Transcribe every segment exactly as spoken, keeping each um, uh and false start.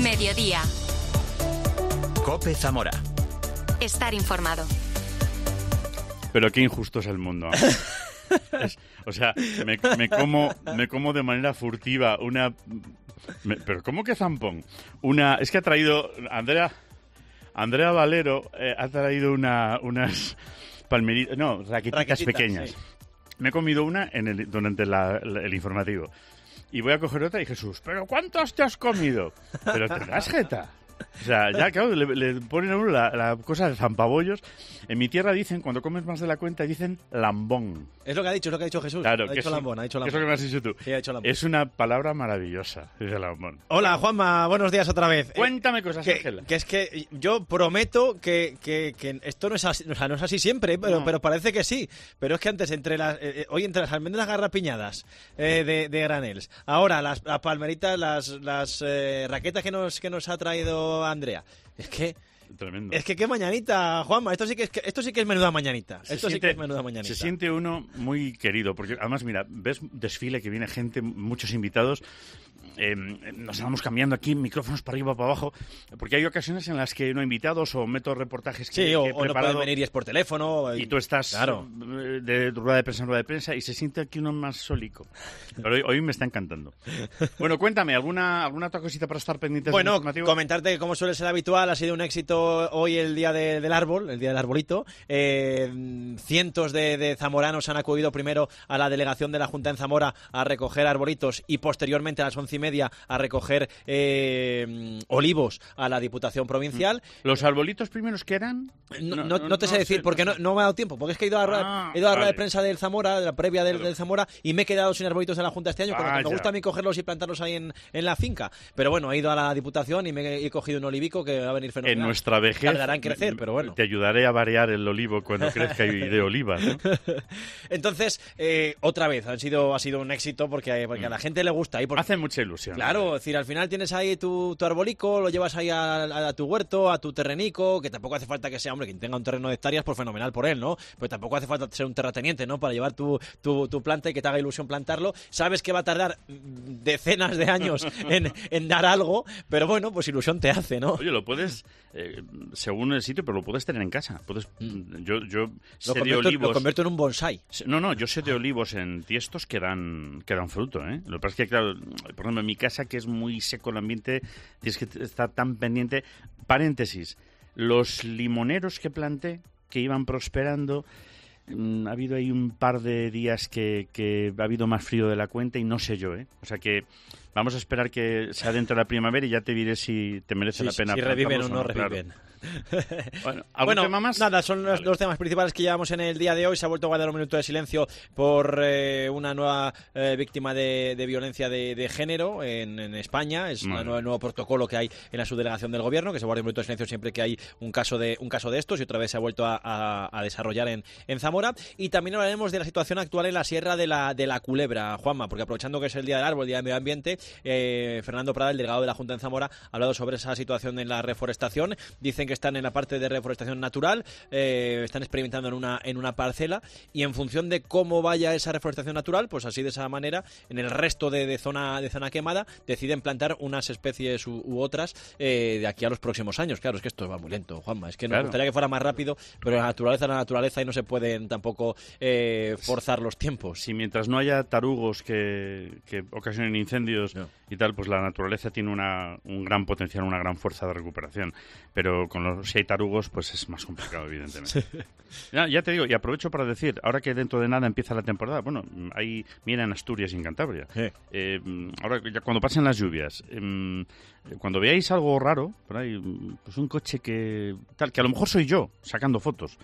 Mediodía. COPE Zamora. Estar informado. Pero qué injusto es el mundo. Es, o sea, me, me, como, me como de manera furtiva una... Me, pero ¿cómo que zampón? Una... Es que ha traído... Andrea... Andrea Valero eh, ha traído una, unas palmeritas... No, raquetitas, raquetitas pequeñas. Sí. Me he comido una en el, durante la, la, el informativo. Y voy a coger otra y Jesús, ¿pero cuántos te has comido? Pero te das jeta. O sea, ya, claro, le, le ponen a uno la, la cosa de zampabollos. En mi tierra dicen, cuando comes más de la cuenta, dicen lambón. Es lo que ha dicho, es lo que ha dicho Jesús. Claro, ha dicho lambón, ha dicho lambón. Es lo que me has dicho tú. Sí, ha dicho lambón. Es una palabra maravillosa, dice lambón. Hola, Juanma, buenos días otra vez. Cuéntame cosas, que, Ángela. Que es que yo prometo que, que, que esto no es así, o sea, no es así siempre, pero, no. pero parece que sí. Pero es que antes, entre las, eh, hoy entre las almendras garrapiñadas eh, de, de granels, ahora las, las palmeritas, las, las eh, raquetas que nos, que nos ha traído Andrea. Es que... Tremendo. Es que qué mañanita, Juanma. Esto sí que es, esto sí que es menuda mañanita. Se esto siente, sí que es menuda mañanita. Se siente uno muy querido, porque además, mira, ves desfile que viene gente, muchos invitados. Eh, nos vamos cambiando aquí, micrófonos para arriba, para abajo, porque hay ocasiones en las que no hay invitados o meto reportajes que, sí, que o, he o no pueden venir y es por teléfono. Y, y tú estás claro. de rueda de prensa en rueda de prensa y se siente aquí uno más sólico. Pero hoy, hoy me está encantando. Bueno, cuéntame, ¿alguna, alguna otra cosita para estar pendientes? Bueno, comentarte que como suele ser habitual, ha sido un éxito hoy el día de, del árbol, el día del arbolito. Eh, cientos de, de zamoranos han acudido primero a la delegación de la Junta en Zamora a recoger arbolitos y posteriormente a las once y media a recoger eh, olivos a la Diputación Provincial. ¿Los arbolitos primeros qué eran? No, no, no, no te sé no decir, sé, porque no, no me ha dado tiempo, porque es que he ido a la rueda, ah, he ido a la rueda vale. de prensa del Zamora, de la previa del, del Zamora, y me he quedado sin arbolitos de la Junta este año, porque ah, me gusta a mí cogerlos y plantarlos ahí en, en la finca. Pero bueno, he ido a la Diputación y me he, he cogido un olivico que va a venir fenomenal. En nuestra vejez tardará en crecer, pero bueno. Te ayudaré a variar el olivo cuando crezca y de olivas, ¿no? Entonces, eh, otra vez, han sido, ha sido un éxito porque, porque a la gente le gusta. Y porque, hace mucha ilusión. Claro, ¿no? Es decir, al final tienes ahí tu, tu arbolico, lo llevas ahí a, a, a tu huerto, a tu terrenico, que tampoco hace falta que sea, hombre, quien tenga un terreno de hectáreas, pues fenomenal por él, ¿no? Pero tampoco hace falta ser un terrateniente, ¿no? Para llevar tu, tu, tu planta y que te haga ilusión plantarlo. Sabes que va a tardar decenas de años en, en dar algo, pero bueno, pues ilusión te hace, ¿no? Oye, lo puedes, eh, según el sitio, pero lo puedes tener en casa. Puedes, mm. Yo, yo sé lo, convierto, de olivos, lo convierto en un bonsai. No, no, yo sé de olivos en tiestos que dan, que dan fruto, ¿eh? Lo que pasa es que, claro, por ejemplo, en mi casa, que es muy seco el ambiente, tienes que estar tan pendiente. Paréntesis, los limoneros que planté, que iban prosperando, mmm, ha habido ahí un par de días que, que ha habido más frío de la cuenta y no sé yo, ¿eh? O sea que vamos a esperar que sea dentro de la primavera y ya te diré si te merece sí, la pena. Si reviven o no, no Claro. reviven. Bueno, ¿algún bueno, tema más? Nada, son los vale. dos temas principales que llevamos en el día de hoy. Se ha vuelto a guardar un minuto de silencio por eh, una nueva eh, víctima de, de violencia de, de género en, en España. Es vale. nueva, el nuevo protocolo que hay en la subdelegación del gobierno, que se guarda un minuto de silencio siempre que hay un caso de un caso de estos, y otra vez se ha vuelto a, a, a desarrollar en, en Zamora. Y también hablaremos de la situación actual en la Sierra de la, de la Culebra, Juanma, porque aprovechando que es el Día del Árbol, el Día del Medio Ambiente, eh, Fernando Prada, el delegado de la Junta en Zamora, ha hablado sobre esa situación en la reforestación. Dicen que están en la parte de reforestación natural, eh, están experimentando en una en una parcela, y en función de cómo vaya esa reforestación natural, pues así de esa manera, en el resto de, de zona de zona quemada, deciden plantar unas especies u, u otras eh, de aquí a los próximos años. Claro, es que esto va muy lento, Juanma, es que nos claro. gustaría que fuera más rápido, pero la naturaleza es la naturaleza y no se pueden tampoco eh, forzar los tiempos. Si mientras no haya tarugos que, que ocasionen incendios no. y tal, pues la naturaleza tiene una, un gran potencial, una gran fuerza de recuperación, pero con los, si hay tarugos, pues es más complicado, evidentemente. Sí. Ya, ya te digo, y aprovecho para decir, ahora que dentro de nada empieza la temporada, bueno, hay mira en Asturias y en Cantabria. Sí. Eh, ahora, ya cuando pasen las lluvias, eh, cuando veáis algo raro, por ahí, pues un coche que tal, que a lo mejor soy yo sacando fotos,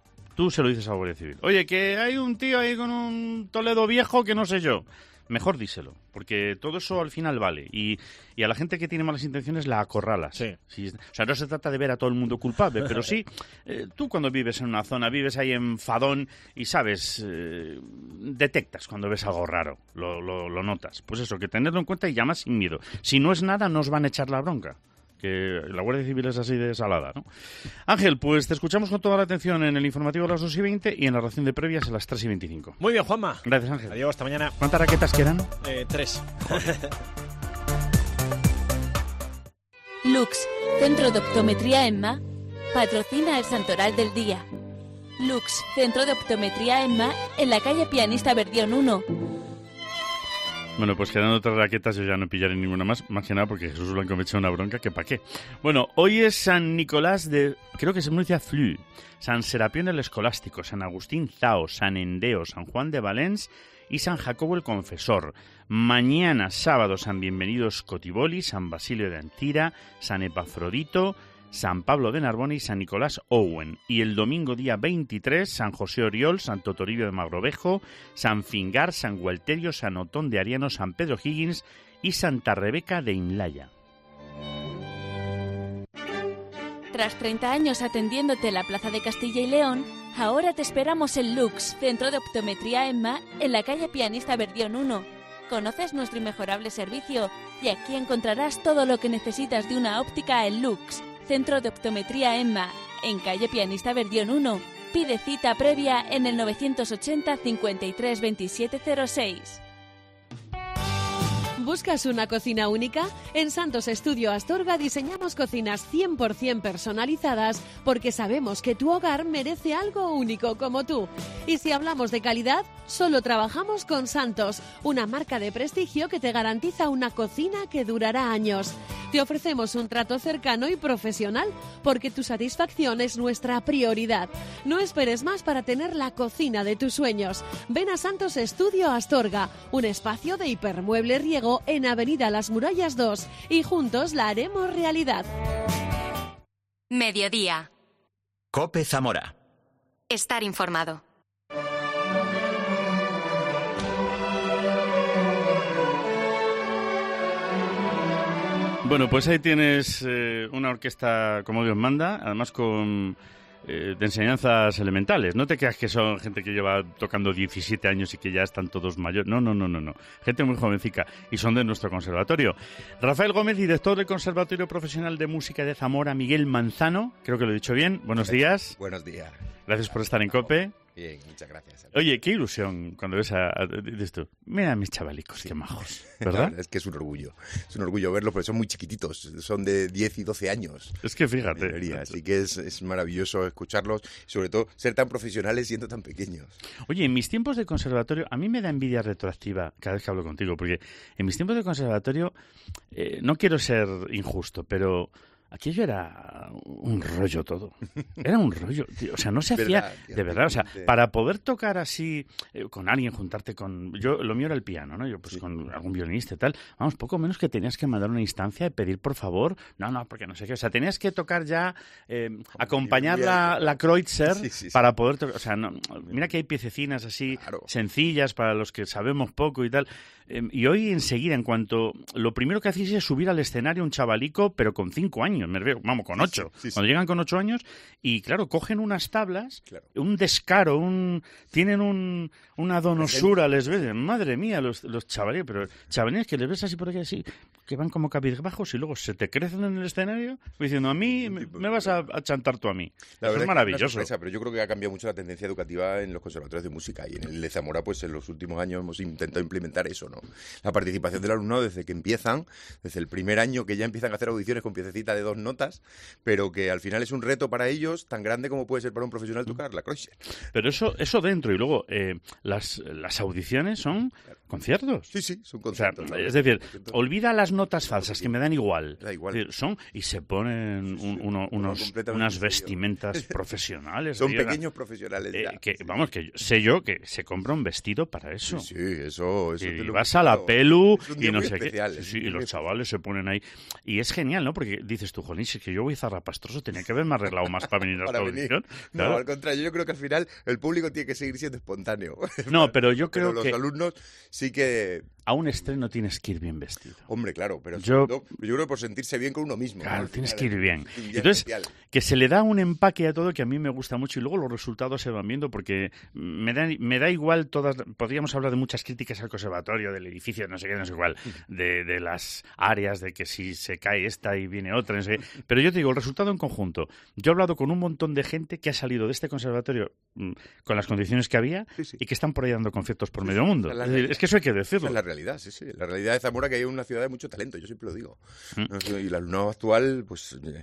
tú se lo dices a la Guardia Civil. Oye, que hay un tío ahí con un Toledo viejo que no sé yo. Mejor díselo, porque todo eso al final vale. Y, y a la gente que tiene malas intenciones la acorralas. Sí. Sí, o sea, no se trata de ver a todo el mundo culpable, pero sí, eh, tú cuando vives en una zona, vives ahí en Fadón y sabes, eh, detectas cuando ves algo raro, lo, lo, lo notas. Pues eso, que tenerlo en cuenta y llamas sin miedo. Si no es nada, no os van a echar la bronca. Que la Guardia Civil es así de salada, ¿no? Ángel, pues te escuchamos con toda la atención en el informativo a las dos y veinte y en la ración de previas a las tres y veinticinco. Muy bien, Juanma. Gracias, Ángel. Adiós, hasta mañana. ¿Cuántas raquetas quedan? Eh, tres. Lux, Centro de Optometría EMMA, patrocina el Santoral del Día. Lux, Centro de Optometría EMMA, en la calle Pianista Verdión uno. Bueno, pues quedando otras raquetas yo ya no pillaré ninguna más, más que nada porque Jesús Blanco me echa una bronca que pa' qué. Bueno, hoy es San Nicolás de, creo que se pronuncia Flux, San Serapión el Escolástico, San Agustín Zao, San Endeo, San Juan de Valens y San Jacobo el Confesor. Mañana, sábado, San Bienvenido Scotiboli, San Basilio de Antira, San Epafrodito, San Pablo de Narbona y San Nicolás Owen. Y el domingo día veintitrés, San José Oriol, Santo Toribio de Magrovejo, San Fingar, San Gualterio, San Otón de Ariano, San Pedro Higgins y Santa Rebeca de Inlaya. Tras treinta años atendiéndote en la Plaza de Castilla y León, ahora te esperamos en Lux, Centro de Optometría EMMA, en la calle Pianista Verdión uno. Conoces nuestro inmejorable servicio y aquí encontrarás todo lo que necesitas de una óptica en Lux, Centro de Optometría EMMA, en calle Pianista Verdión uno. Pide cita previa en el novecientos ochenta, cincuenta y tres, veintisiete cero seis. ¿Buscas una cocina única? En Santos Estudio Astorga diseñamos cocinas cien por ciento personalizadas porque sabemos que tu hogar merece algo único como tú. Y si hablamos de calidad, solo trabajamos con Santos, una marca de prestigio que te garantiza una cocina que durará años. Te ofrecemos un trato cercano y profesional porque tu satisfacción es nuestra prioridad. No esperes más para tener la cocina de tus sueños. Ven a Santos Estudio Astorga, un espacio de hipermueble riego en Avenida Las Murallas dos, y juntos la haremos realidad. Mediodía. COPE Zamora. Estar informado. Bueno, pues ahí tienes eh, una orquesta como Dios manda, además con eh, de enseñanzas elementales. No te creas que son gente que lleva tocando diecisiete años y que ya están todos mayores. No, no, no, no, no. Gente muy jovencica y son de nuestro conservatorio. Rafael Gómez, director del Conservatorio Profesional de Música de Zamora, Miguel Manzano, creo que lo he dicho bien. Buenos días. Buenos días. Gracias por estar en COPE. Bien, muchas gracias. Oye, qué ilusión cuando ves a, a, dices tú, mira a mis chavalicos, sí. Qué majos, ¿verdad? Es que es un orgullo, es un orgullo verlos porque son muy chiquititos, son de diez y doce años. Es que fíjate. Mayoría, así que es, es maravilloso escucharlos, sobre todo ser tan profesionales siendo tan pequeños. Oye, en mis tiempos de conservatorio, a mí me da envidia retroactiva cada vez que hablo contigo, porque en mis tiempos de conservatorio, eh, no quiero ser injusto, pero aquello era un rollo todo. Era un rollo, tío. O sea, no se hacía verdad, tío, de verdad. O sea, para poder tocar así eh, con alguien, juntarte con... Yo, lo mío era el piano, ¿no? Yo pues sí. Con algún violinista y tal. Vamos, poco menos que tenías que mandar una instancia y pedir por favor. No, no, porque no sé qué. O sea, tenías que tocar ya, eh, acompañar la, la Kreutzer sí, sí, sí. para poder tocar. O sea, no, mira que hay piececinas así claro. sencillas para los que sabemos poco y tal. Eh, y hoy enseguida, en cuanto... Lo primero que hacéis es subir al escenario un chavalico, pero con cinco años. Me veo, vamos, con ocho. Sí, sí, sí. Cuando llegan con ocho años y, claro, cogen unas tablas, claro. un descaro, un tienen un, una donosura, les ves, madre mía, los, los chavalines, pero chavalines que les ves así por aquí, así, que van como cabizbajos y luego se te crecen en el escenario diciendo, a mí me, me vas a, a chantar tú a mí. La Eso es maravilloso. Es sorpresa, pero yo creo que ha cambiado mucho la tendencia educativa en los conservatorios de música y en el de Zamora, pues en los últimos años hemos intentado implementar eso, ¿no? La participación del alumnado desde que empiezan, desde el primer año que ya empiezan a hacer audiciones con piececita de dos notas, pero que al final es un reto para ellos tan grande como puede ser para un profesional tocar la Kreutzer. Pero eso eso dentro y luego eh, las, las audiciones son conciertos. Sí, sí, son conciertos. O sea, es decir, conciertos. Olvida las notas falsas que me dan igual. Da igual. Es decir, son y se ponen un, uno, unos, unas vestimentas profesionales. Son tío, pequeños profesionales eh, ya. Que, vamos, que sé yo que se compra un vestido para eso. Sí, sí, eso... eso y te lo vas a la pelu y no sé especial, qué. Sí, y los chavales se ponen ahí. Y es genial, ¿no? Porque dices tú, jolín, si es que yo voy zarrapastroso, tenía que haberme arreglado más para venir a esta audición. Claro. No, al contrario, yo creo que al final el público tiene que seguir siendo espontáneo. No, pero yo creo pero que... los alumnos sí que... A un estreno tienes que ir bien vestido. Hombre, claro, pero yo, todo, yo creo que por sentirse bien con uno mismo. Claro, ¿no? tienes final, que ir bien. Entonces, especial. Que se le da un empaque a todo que a mí me gusta mucho y luego los resultados se van viendo porque me da, me da igual todas... Podríamos hablar de muchas críticas al conservatorio, del edificio, no sé qué, no sé cuál, de, de las áreas, de que si se cae esta y viene otra, no sé qué. Pero yo te digo, el resultado en conjunto. Yo he hablado con un montón de gente que ha salido de este conservatorio mmm, con las condiciones que había sí, sí. y que están por ahí dando conciertos por sí, medio mundo. Es, decir, es que eso hay que decirlo. Es, realidad, sí, sí. La realidad de Zamora, que hay una ciudad de mucho talento, yo siempre lo digo. Mm. Y el alumnado actual, pues eh,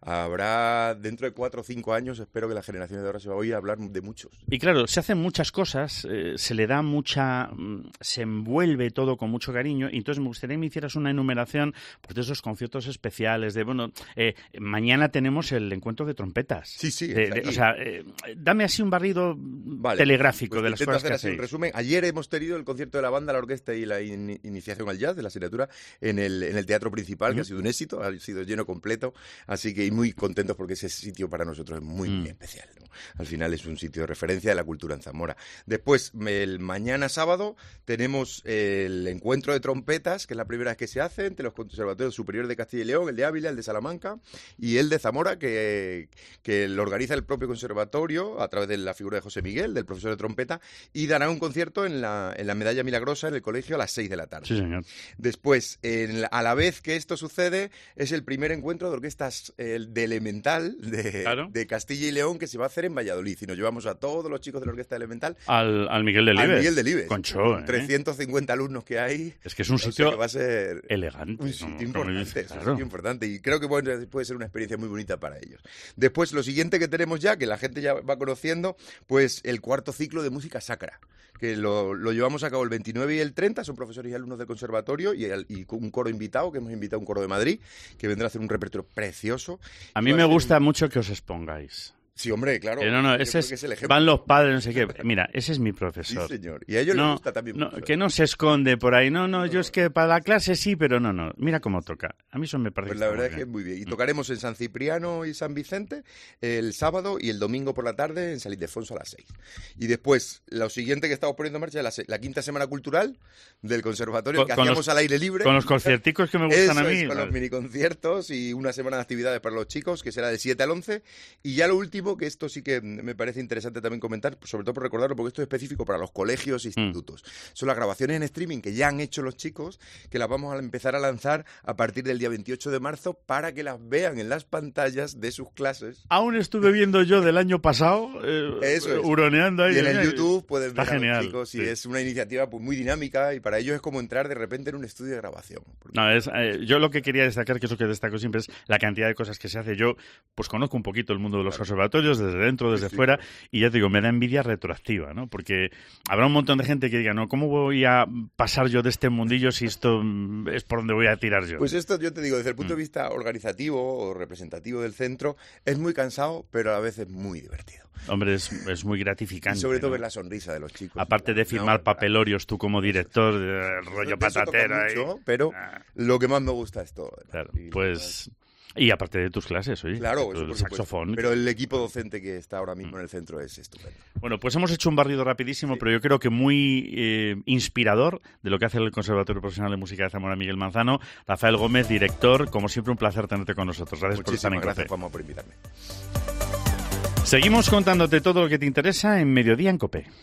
habrá dentro de cuatro o cinco años, espero que la generación de ahora se va a oír hablar de muchos. Y claro, se hacen muchas cosas, eh, se le da mucha, se envuelve todo con mucho cariño, y entonces me gustaría que me hicieras una enumeración pues, de esos conciertos especiales, de, bueno, eh, mañana tenemos el encuentro de trompetas. Sí, sí. De, de, o sea, eh, dame así un barrido vale, telegráfico pues de las cosas que hacéis. Un resumen. Ayer hemos tenido el concierto de la banda, la orquesta y la in- iniciación al jazz de la asignatura en el, en el Teatro Principal, mm. que ha sido un éxito, ha sido lleno completo, así que y muy contentos porque ese sitio para nosotros es muy, mm. muy especial, ¿no? Al final es un sitio de referencia de la cultura en Zamora. Después, el mañana sábado, tenemos el encuentro de trompetas, que es la primera vez que se hace entre los conservatorios superiores de Castilla y León, el de Ávila, el de Salamanca y el de Zamora, que, que lo organiza el propio conservatorio a través de la figura de José Miguel, del profesor de trompeta, y dará un concierto en la, en la Medalla Milagrosa en el colegio a las seis de la tarde. Sí, señor. Después, en la, a la vez que esto sucede, es el primer encuentro de orquestas el, de Elemental de, claro. de Castilla y León que se va a hacer en Valladolid, y nos llevamos a todos los chicos de la orquesta Elemental al, al Miguel Delibes. Al Miguel Delibes. Concho, ¿eh? trescientos cincuenta alumnos que hay. Es que es un sitio sitio que va a ser elegante. Un sitio ¿no? importante, Claro. un sitio importante. Y creo que bueno, puede ser una experiencia muy bonita para ellos. Después, lo siguiente que tenemos ya, que la gente ya va conociendo, pues el cuarto ciclo de música sacra, que lo, lo llevamos a cabo el veintinueve y el treinta, son profesores y alumnos del conservatorio, y, el, y un coro invitado, que hemos invitado a un coro de Madrid, que vendrá a hacer un repertorio precioso. A mí me gusta un... mucho que os expongáis. Sí, hombre, claro. Eh, no, no, ese es, es el ejemplo. Van los padres, no sé qué. Mira, ese es mi profesor. Sí, señor. Y a ellos no, les gusta también no, mucho. Que no se esconde por ahí. No, no, no, yo es que para la clase sí, pero no, no. Mira cómo toca. A mí eso me parece pues que la verdad es que es muy bien. Y tocaremos en San Cipriano y San Vicente el sábado y el domingo por la tarde en San Ildefonso a las seis. Y después, lo siguiente que estamos poniendo en marcha es la, la quinta semana cultural del conservatorio, con, que con hacíamos los, al aire libre. Con los concierticos que me gustan Eso a mí. Es, con vale. los miniconciertos y una semana de actividades para los chicos, que será del siete al once. Y ya lo último, que esto sí que me parece interesante también comentar, sobre todo por recordarlo, porque esto es específico para los colegios e institutos. Mm. Son las grabaciones en streaming que ya han hecho los chicos, que las vamos a empezar a lanzar a partir del día veintiocho de marzo para que las vean en las pantallas de sus clases. Aún estuve viendo yo del año pasado, eh, Eso es. huroneando ahí. Y en el YouTube pueden Está ver genial, a los chicos, y sí. es una iniciativa pues, muy dinámica, y para ellos es como entrar de repente en un estudio de grabación. Porque... No, es, eh, yo lo que quería destacar, que es lo que destaco siempre, es la cantidad de cosas que se hace. Yo pues conozco un poquito el mundo de los claro. conservatorios, desde dentro, desde sí, fuera, sí. y ya te digo, me da envidia retroactiva, ¿no? Porque habrá un montón de gente que diga, no, ¿cómo voy a pasar yo de este mundillo si esto es por donde voy a tirar yo? Pues esto, yo te digo, desde el punto mm. de vista organizativo o representativo del centro, es muy cansado, pero a la vez es muy divertido. Hombre, es, es muy gratificante. Y sobre todo ¿no? ver la sonrisa de los chicos. Aparte de firmar no, papelorios, tú como director, de rollo patatera. Mucho, pero ah. lo que más me gusta es todo. Claro, pues... Y aparte de tus clases, oye. Claro, el eso saxofón. Pero el equipo docente que está ahora mismo mm. en el centro es estupendo. Bueno, pues hemos hecho un barrido rapidísimo, sí. pero yo creo que muy eh, inspirador de lo que hace el Conservatorio Profesional de Música de Zamora Miguel Manzano. Rafael Gómez, director, como siempre un placer tenerte con nosotros. Gracias Muchísimas por estar en gracias, Juanma, por invitarme. Seguimos contándote todo lo que te interesa en Mediodía en COPE.